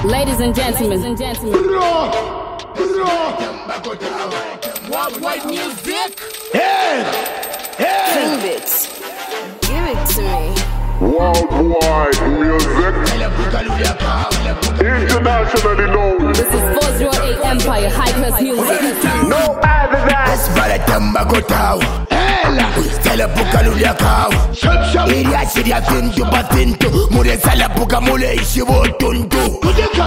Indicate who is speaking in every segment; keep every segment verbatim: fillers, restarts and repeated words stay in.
Speaker 1: Ladies and gentlemen, Ladies and gentlemen.
Speaker 2: What white music?
Speaker 3: Yeah, yeah.
Speaker 1: King Bits, give it to me.
Speaker 4: Worldwide music, internationally known.
Speaker 1: This is four oh eight Empire, high class music.
Speaker 4: No other than
Speaker 3: Espara tamba kotao. Ela, stella puka lulia kao. Shop shop. Iria siria fintu patintu. Mure sala puka mule ishibo tuntu.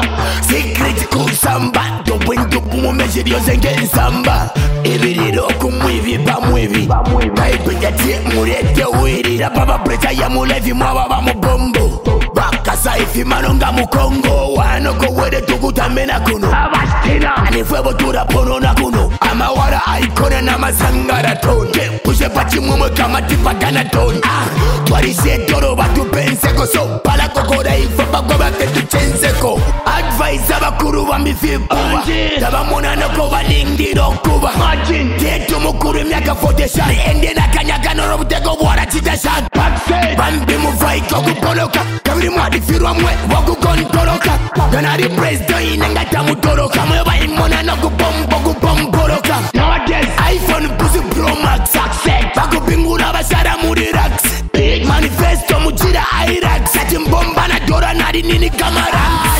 Speaker 3: Secret kusamba. Tupintu pumu mejirio zengen samba. Ibiriro kumwivi pa mwivi. Kaipita tie murete wiri. La baba preta ya mulevi mwawa wa mubombo. Baka saifi manonga mukongo. Wanoko wede tukutamena kuno. Abastina. Anifwebo tura pono na kuno. Amawara aikone na masangara tone. Pushe pachi mumwe kama tipa gana tone. Twarishe toro batu penseko. So pala kokora info kwa bake tu chenseko. Advice abakuru wa mifipuwa. Taba muna noko walingiro kuba. Tetu mukuru miaka forty shari. Ende na kanyaka noro muteko wara chita shari. Bambi mufai koku poloka. Kabiri mwadi firwa mwe waku kontoroka. Ganari presto inengata mutoroka. Mwewa imona noku pompo kupomporoka. Nowadays iPhone pussy Pro Max success. Baku pingura basara muri racks. Big manifesto mujira Irax. Sati mbomba na dora nari nini kamarax.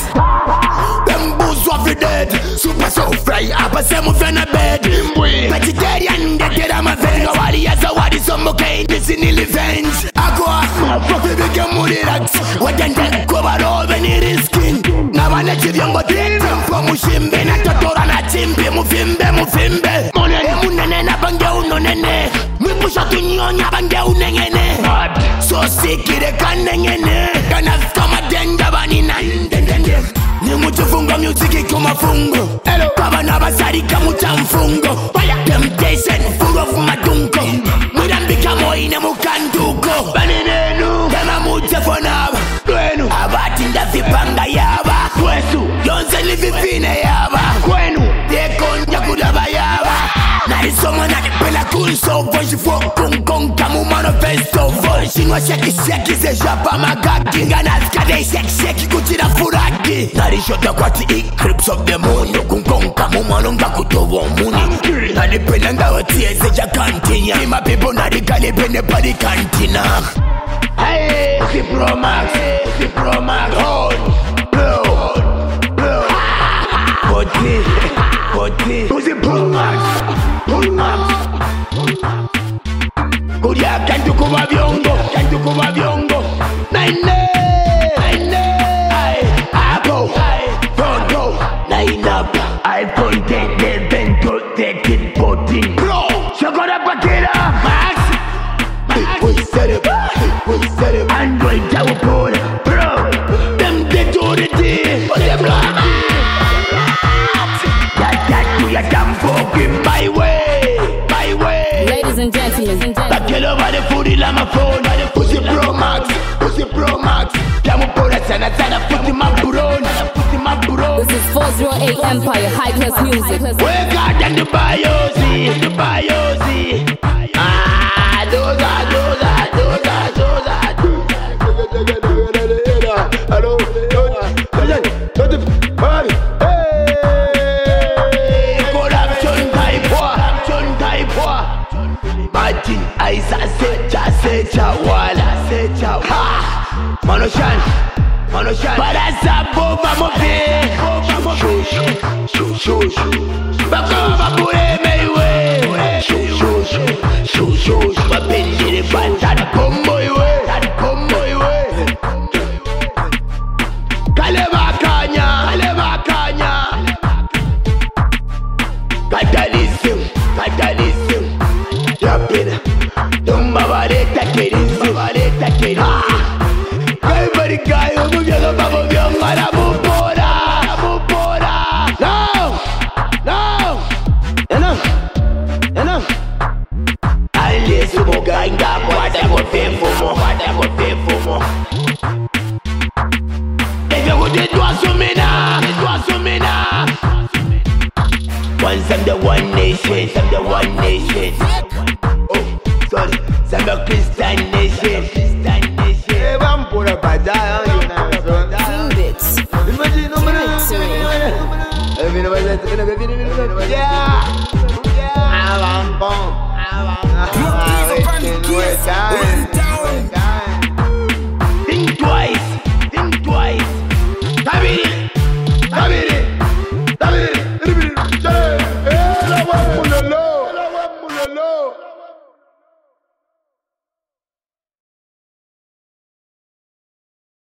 Speaker 3: Bamboos wafi dead. Super so fry apa semu fena bed. Vegetarian detera mavenga. Wali ya zawadi somoke indisi nili venge. Aqua fuck bige muri racks. Wajende kwa robe ni risking. Na wana chiviongo tempo mushimbe. Na totora na chimpi mufimbe mufimbe. Emu nene na bange unonene. Mwipusha tunyonya bange unengene. So sikire kanengene. Kana kama denga bani na ndendende. Ni muchifungo musiki kumafungo. Kaba na basari kamucha mfungo. Temptation full of madunko. Mwidambika moine mukanduko. Baninenu kama muchefonaba. Kwenu abatinda vipanga yaba. Kwesu yonze livipine yaba. Kwenu dekonja kudaba yaba. Narisoma nakipela kunso. Voice for kung kung kamu manifesto. Voice inwa sheki sheki se japa magaki. Nganaska de sheki sheki kuchira furaki. Narishota kwati eclipse of the moon. Kung kung kamu manonga kutowo muni. Naripela ngawa tiese ja kantinya. Ima people narikali pene pari kantina. Hey, Pussy Pro Max, Pussy Pro Max, hold, blow, blow. Pussy, Pussy, Pussy Pro Max, Pro Max. Kuria kantu kuba vyongo, kantu kuba vyongo. Nine, nine, ay, abo, pronto, nine up. I pointed the vento, taking potting. Bro, shakora pakira, Max. We set it, we set it. Android tower pole, bro. Them they do the deal, but them blow. That that we are damn fucking my way, my way.
Speaker 1: Ladies and gentlemen,
Speaker 3: Back all over the food in my phone. Pussy Pro Max, Pussy Pro Max. Damn pole, sana sana put in my buron, put in my buron.
Speaker 1: this is four oh eight Empire, high class music.
Speaker 3: We got them the biosy, the biosy. Ah, those are, those are, those are, those are.
Speaker 4: Hello,
Speaker 3: Corruption type war, corruption type war. Martin, Isa, Secha, Secha, Wala, Secha. Ha! Manoshan, Manoshan. Para essa boba mover. Shush, shush, shush. Bakaba pure mewe. Shush, shush, shush, shush. Babindi banta da combo iwe, da combo iwe. Kalema kanya, kalema kanya. Catalysm, catalysm. Jumping. Dumba vareta querense, vareta querense. Everybody guy, who you go babo young, mara mupora, mupora. No, no. Enough, enough. Alice mo ganga, wada mo fefumo, wada mo fefumo. If you would do asumina, do asumina. Once I'm the one nation, I'm the one nation. Oh, sorry, I'm the Christian nation, Christian nation.
Speaker 2: Vamos por a badar, you know.
Speaker 1: King Bits,
Speaker 2: Imagine, no man.
Speaker 3: Yeah. Yeah. I want bomb. I want